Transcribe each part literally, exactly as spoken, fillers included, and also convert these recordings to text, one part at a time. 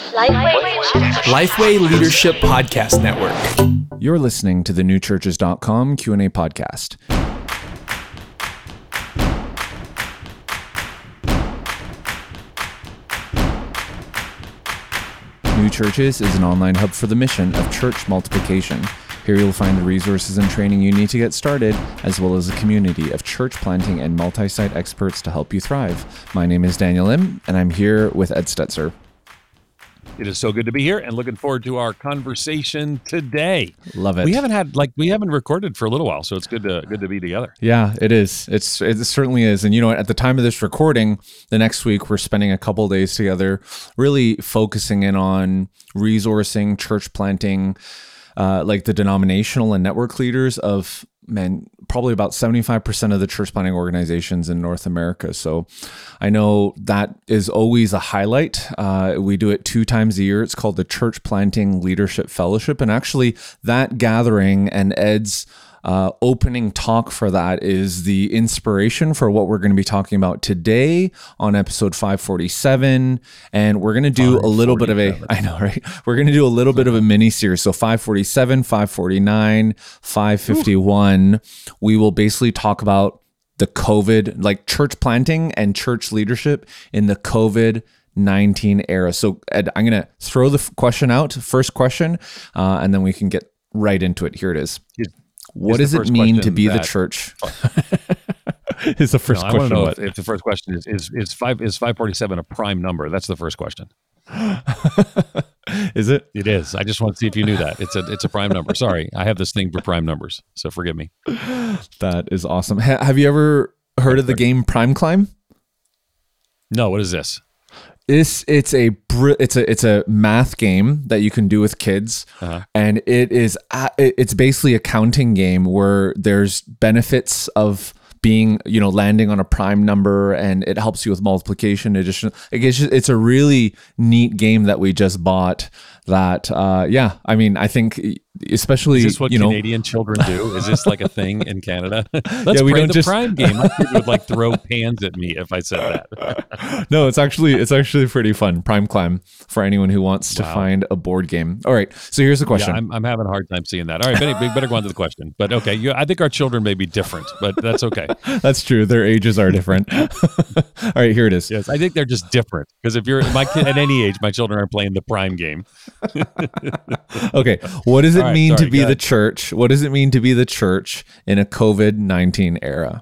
Lifeway, Lifeway Leadership Podcast Network. You're listening to the new churches dot com Q and A podcast. New Churches is an online hub for the mission of church multiplication. Here you'll find the resources and training you need to get started, as well as a community of church planting and multi-site experts to help you thrive. My name is Daniel Lim, and I'm here with Ed Stetzer. It is so good to be here and looking forward to our conversation today. Love it. We haven't had like we haven't recorded for a little while, so it's good to good to be together. Yeah, it is. It's it certainly is. And you know, at the time of this recording, the next week we're spending a couple of days together, really focusing in on resourcing, church planting, uh, like the denominational and network leaders of man, probably about seventy-five percent of the church planting organizations in North America. So I know that is always a highlight. Uh, we do it two times a year. It's called the Church Planting Leadership Fellowship. And actually that gathering and Ed's uh, opening talk for that is the inspiration for what we're going to be talking about today on episode five forty-seven. And we're going to do a little bit of a, I know, right? We're going to do a little bit of a mini series. So five forty-seven, five forty-nine, five fifty-one, Ooh. We will basically talk about the COVID, like church planting and church leadership in the COVID nineteen era. So Ed, I'm going to throw the f- question out, first question, uh, and then we can get right into it. Here it is. Is, what is does it mean to be that, the church? Is the first no, question. I want to know what? if, if the first question is is is five is five forty-seven a prime number? That's the first question. Is it? It is. I just want to see if you knew that. It's a it's a prime number. Sorry, I have this thing for prime numbers, so forgive me. That is awesome. Ha- have you ever heard of the game Prime Climb? No, what is this? It's it's a br- it's a it's a math game that you can do with kids, uh-huh. and it is uh, it's basically a counting game where there's benefits of being, you know, landing on a prime number, and it helps you with multiplication, addition. It's just, it's a really neat game that we just bought. That uh, yeah, I mean, I think especially is this what you know, Canadian children do? Is this like a thing in Canada? Let's yeah, we play don't the just prime game. My kid would like throw pans at me if I said that. No, it's actually it's actually pretty fun. Prime Climb for anyone who wants to Wow. find a board game. All right, so here's the question. Yeah, I'm, I'm having a hard time seeing that. All right, Benny, we better go on to the question. But okay, you, I think our children may be different, but that's okay. That's true. Their ages are different. All right, here it is. Yes, I think they're just different because if you're my kid at any age, my children are playing the prime game. Okay, what does it right, mean sorry, to be go the ahead. church? What does it mean to be the church in a COVID nineteen era?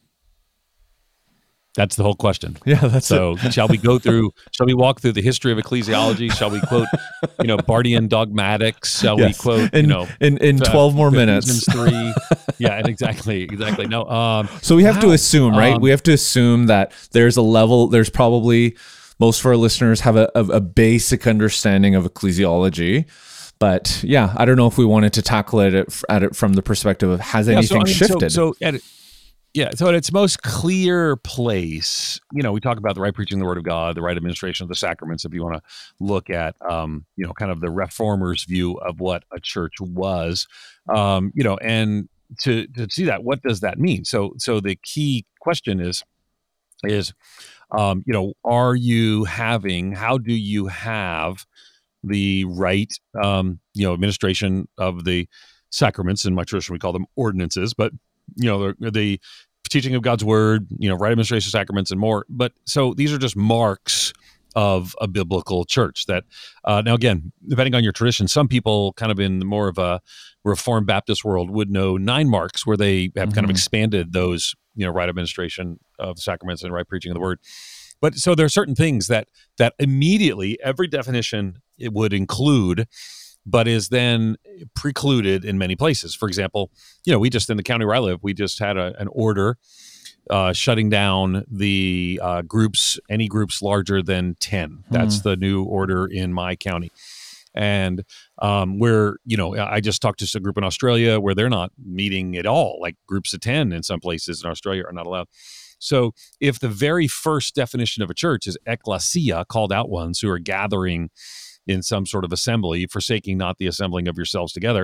That's the whole question. Yeah, that's so. it. Shall we go through? Shall we walk through the history of ecclesiology? Shall we quote, you know, Bardian dogmatics? Shall Yes. we quote, in, you know, in in uh, twelve more Ephesians minutes? three. Yeah, and exactly, exactly. No. Um, So we have to wow. assume, right? Um, we have to assume that there's a level. There's probably most of our listeners have a, a, a basic understanding of ecclesiology. But yeah, I don't know if we wanted to tackle it at, at it from the perspective of has yeah, anything so, I mean, shifted? So, so at, yeah, so at its most clear place, you know, we talk about the right preaching of the Word of God, the right administration of the sacraments. If you want to look at, um, you know, kind of the reformers' view of what a church was, um, you know, and to to see that, what does that mean? So, so the key question is, is, um, you know, are you having? How do you have the right, um, you know, administration of the sacraments? In my tradition, we call them ordinances, but, you know, the, the teaching of God's word, you know, right administration of sacraments and more. But so these are just marks of a biblical church that, uh, now again, depending on your tradition, some people kind of in more of a Reformed Baptist world would know nine marks where they have mm-hmm. kind of expanded those, you know, right administration of sacraments and right preaching of the word. But so there are certain things that that immediately every definition it would include, but is then precluded in many places. For example, you know, we just in the county where I live, we just had a, an order uh, shutting down the uh, groups, any groups larger than ten. That's mm. the new order in my county. And um, where, you know, I just talked to a group in Australia where they're not meeting at all, like groups of ten in some places in Australia are not allowed. So if the very first definition of a church is ecclesia, called out ones who are gathering in some sort of assembly, forsaking not the assembling of yourselves together,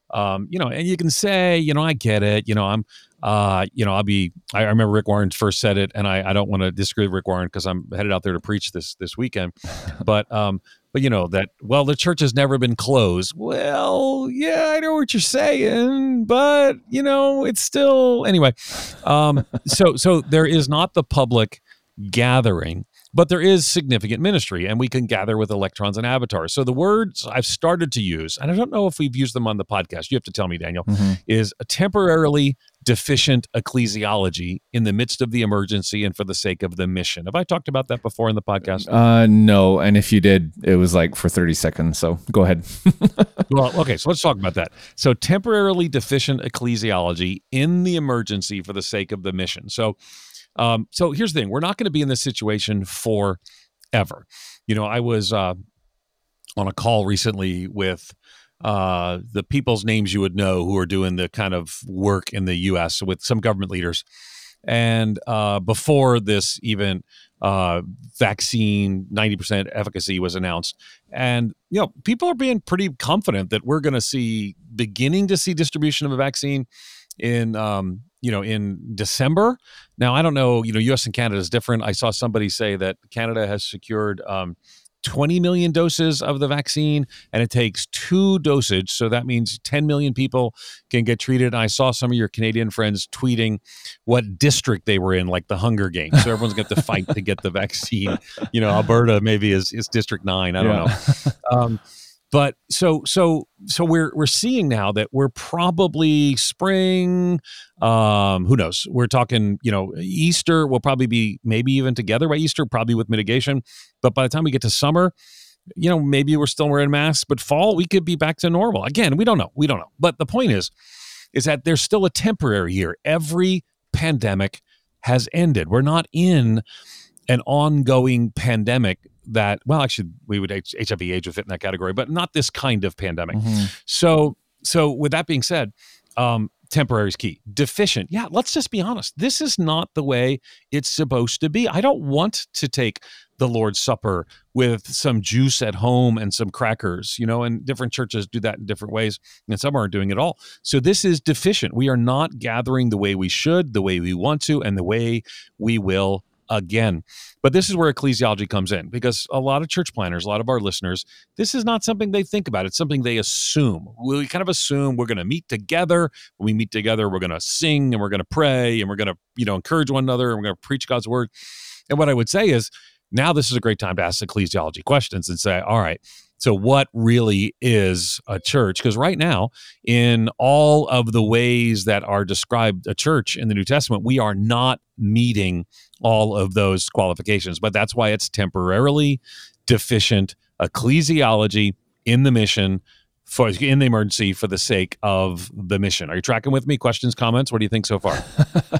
Um, you know, and you can say, you know, I get it. You know, I'm, uh, you know, I'll be. I remember Rick Warren first said it, and I, I don't want to disagree with Rick Warren because I'm headed out there to preach this this weekend. But, um, but you know that. Well, the church has never been closed. Well, yeah, I know what you're saying, but you know, it's still anyway. Um, so so there is not the public gathering. But there is significant ministry, and we can gather with electrons and avatars. So the words I've started to use, and I don't know if we've used them on the podcast, you have to tell me, Daniel, mm-hmm. is a temporarily deficient ecclesiology in the midst of the emergency and for the sake of the mission. Have I talked about that before in the podcast? Uh, no, and if you did, it was like for thirty seconds, so go ahead. Well, okay, so let's talk about that. So temporarily deficient ecclesiology in the emergency for the sake of the mission. So Um, so here's the thing. We're not going to be in this situation forever. You know, I was uh, on a call recently with uh, the people's names you would know who are doing the kind of work in the U S with some government leaders. And uh, before this even uh, vaccine ninety percent efficacy was announced. And, you know, people are being pretty confident that we're going to see, beginning to see distribution of a vaccine in um, you know, in December. Now, I don't know, you know, U S and Canada is different. I saw somebody say that Canada has secured um, twenty million doses of the vaccine, and it takes two dosage. So that means ten million people can get treated. And I saw some of your Canadian friends tweeting what district they were in, like the Hunger Games. So everyone's got to fight to get the vaccine. You know, Alberta maybe is, is District nine. I don't yeah. know. Um, But so so so we're we're seeing now that we're probably spring. Um, who knows? We're talking, you know, Easter will probably be maybe even together by Easter, probably with mitigation. But by the time we get to summer, you know, maybe we're still wearing masks. But fall, we could be back to normal again. We don't know. We don't know. But the point is, is that there's still a temporary here. Every pandemic has ended. We're not in an ongoing pandemic that, well, actually, we would H I V AIDS would fit in that category, but not this kind of pandemic. Mm-hmm. So, so with that being said, um, temporary is key. Deficient, yeah, let's just be honest. This is not the way it's supposed to be. I don't want to take the Lord's Supper with some juice at home and some crackers, you know, and different churches do that in different ways, and some aren't doing it all. So this is deficient. We are not gathering the way we should, the way we want to, and the way we will again. But this is where ecclesiology comes in, because a lot of church planners, a lot of our listeners, this is not something they think about. It's something they assume. We kind of assume we're going to meet together. When we meet together, we're going to sing and we're going to pray and we're going to, you know, encourage one another and we're going to preach God's word. And what I would say is, now this is a great time to ask ecclesiology questions and say, all right, so what really is a church? Because right now, in all of the ways that are described a church in the New Testament, we are not meeting all of those qualifications. But that's why it's temporarily deficient ecclesiology in the mission, for in the emergency for the sake of the mission. Are you tracking with me? Questions, comments? What do you think so far?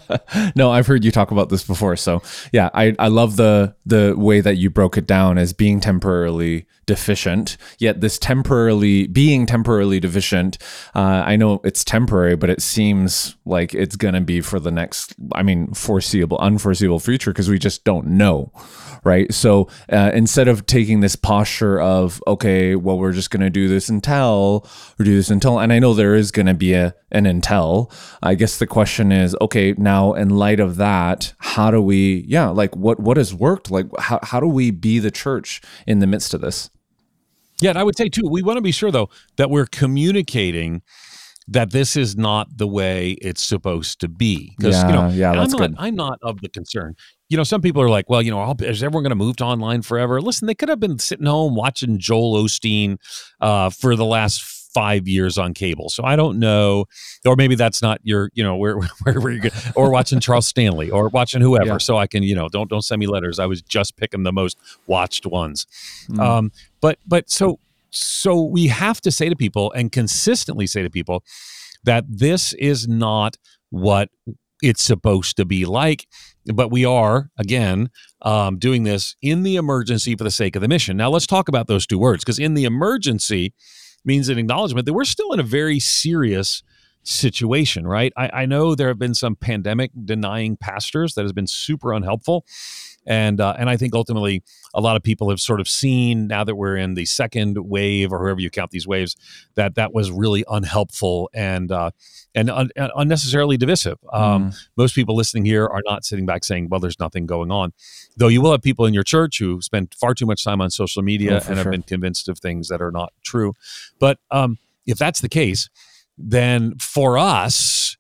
No, I've heard you talk about this before. So yeah, I, I love the the way that you broke it down as being temporarily deficient, yet this temporarily being temporarily deficient, uh, I know it's temporary, but it seems like it's going to be for the next, I mean, foreseeable, unforeseeable future, because we just don't know. Right. So uh, instead of taking this posture of, okay, well, we're just going to do this until or do this until, and I know there is going to be a, an until, I guess the question is, okay, now in light of that, how do we, yeah, like what, what has worked? Like, how, how do we be the church in the midst of this? Yeah. And I would say too, we want to be sure though, that we're communicating that this is not the way it's supposed to be. Because, yeah, you know, yeah, that's I'm not, good. I'm not of the concern. You know, some people are like, well, you know, is everyone going to move to online forever? Listen, they could have been sitting home watching Joel Osteen uh, for the last five years on cable. So I don't know, or maybe that's not your, you know, where where, where you or watching Charles Stanley or watching whoever. Yeah. So I can, you know, don't don't send me letters. I was just picking the most watched ones. Mm. Um, but but so so we have to say to people and consistently say to people that this is not what it's supposed to be like. But we are, again, um, doing this in the emergency for the sake of the mission. Now, let's talk about those two words, because in the emergency means an acknowledgement that we're still in a very serious situation, right? I, I know there have been some pandemic denying pastors that has been super unhelpful. And uh, and I think ultimately a lot of people have sort of seen, now that we're in the second wave, or however you count these waves, that that was really unhelpful and uh, and un- unnecessarily divisive. Um, mm. Most people listening here are not sitting back saying, well, there's nothing going on. Though you will have people in your church who spend far too much time on social media oh, and sure. have been convinced of things that are not true. But um, if that's the case, then for us,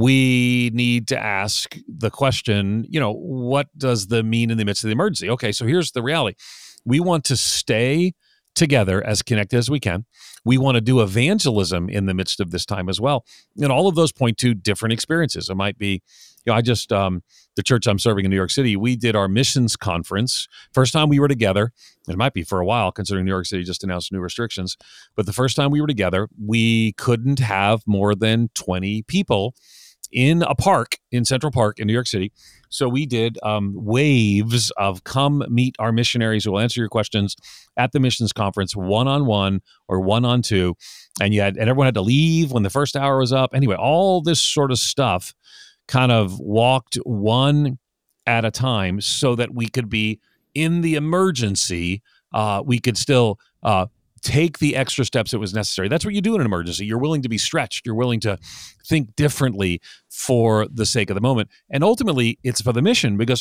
we need to ask the question, you know, what does the mean in the midst of the emergency? Okay, so here's the reality. We want to stay together as connected as we can. We want to do evangelism in the midst of this time as well. And all of those point to different experiences. It might be, you know, I just, um, the church I'm serving in New York City, we did our missions conference. First time we were together, it might be for a while considering New York City just announced new restrictions, but the first time we were together, we couldn't have more than twenty people in a park, in Central Park in New York City. So we did um, waves of come meet our missionaries who will answer your questions at the missions conference, one-on-one or one-on-two. And you had, and everyone had to leave when the first hour was up. Anyway, all this sort of stuff kind of walked one at a time so that we could be in the emergency. Uh, we could still uh, take the extra steps that was necessary. That's what you do in an emergency. You're willing to be stretched. You're willing to think differently for the sake of the moment. And ultimately, it's for the mission, because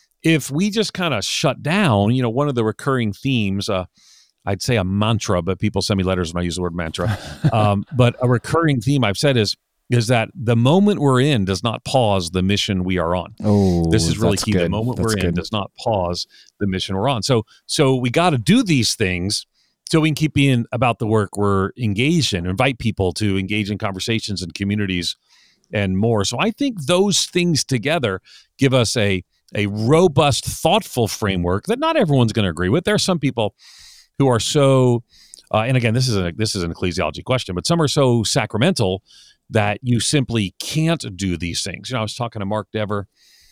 if we just kind of shut down, you know, one of the recurring themes, uh, I'd say a mantra, but people send me letters when I use the word mantra. um, but a recurring theme I've said is, is that the moment we're in does not pause the mission we are on. Oh, this is really that's key. good. The moment That's we're good. in does not pause the mission we're on. So, so we got to do these things so we can keep being about the work we're engaged in, invite people to engage in conversations and communities and more. So I think those things together give us a, a robust, thoughtful framework that not everyone's going to agree with. There are some people who are so, uh, and again, this is a, this is an ecclesiology question, but some are so sacramental that you simply can't do these things. You know, I was talking to Mark Dever,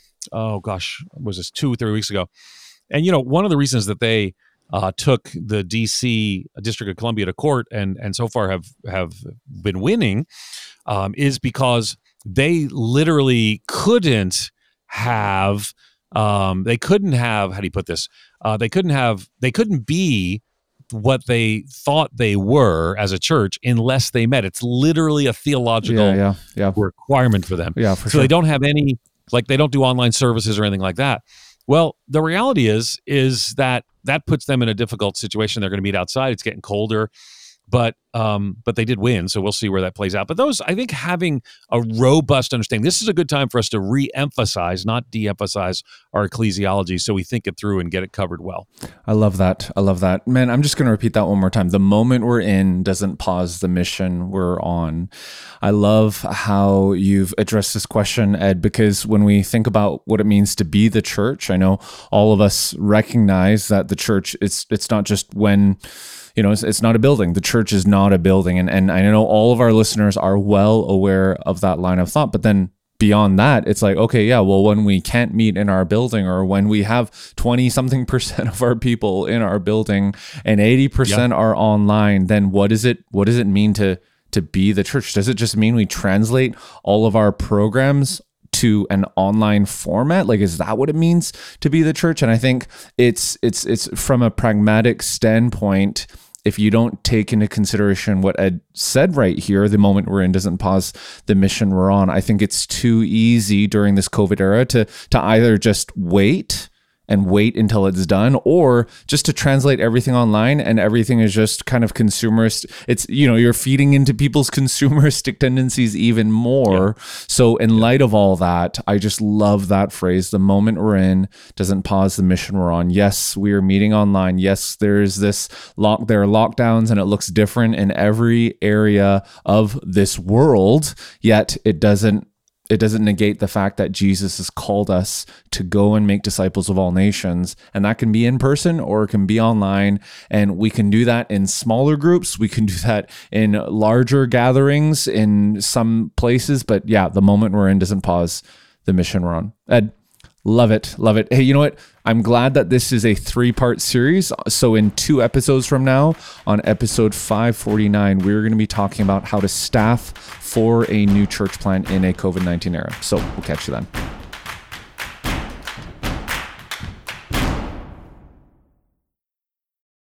oh gosh, was this two or three weeks ago? And, you know, one of the reasons that they uh, took the D C District of Columbia to court and and so far have, have been winning um, is because they literally couldn't have, um, they couldn't have, how do you put this? Uh, they couldn't have, they couldn't be what they thought they were as a church unless they met. It's literally a theological yeah, yeah, yeah. requirement for them. Yeah, for so sure. they don't have any, like they don't do online services or anything like that. Well, the reality is, is that that puts them in a difficult situation. They're going to meet outside. It's getting colder, but um, but they did win. So we'll see where that plays out. But those, I think, having a robust understanding, this is a good time for us to re-emphasize, not de-emphasize our ecclesiology, so we think it through and get it covered well. I love that. I love that. Man, I'm just going to repeat that one more time. The moment we're in doesn't pause the mission we're on. I love how you've addressed this question, Ed, because when we think about what it means to be the church, I know all of us recognize that the church, it's it's not just when, you know, it's, it's not a building. The church is not a building. And, and I know all of our listeners are well aware of that line of thought, but then beyond that, it's like, okay, yeah, well, when we can't meet in our building, or when we have twenty something percent of our people in our building and eighty percent yep. are online, then what is it, what does it mean to, to be the church? Does it just mean we translate all of our programs to an online format? Like, is that what it means to be the church? And I think it's, it's, it's from a pragmatic standpoint, if you don't take into consideration what Ed said right here, the moment we're in doesn't pause the mission we're on. I think it's too easy during this COVID era to to either just wait and wait until it's done, or just to translate everything online and everything is just kind of consumerist. It's, you know, you're feeding into people's consumeristic tendencies even more. Yeah. So in yeah. light of all that, I just love that phrase. The moment we're in doesn't pause the mission we're on. Yes, we are meeting online. Yes, there's this lock, there are lockdowns and it looks different in every area of this world, yet it doesn't It doesn't negate the fact that Jesus has called us to go and make disciples of all nations. And that can be in person or it can be online. And we can do that in smaller groups. We can do that in larger gatherings in some places. But yeah, the moment we're in doesn't pause the mission we're on. Ed, love it. Love it. Hey, you know what? I'm glad that this is a three-part series. So in two episodes from now, on episode five forty-nine, we're going to be talking about how to staff for a new church plant in a COVID nineteen era. So we'll catch you then.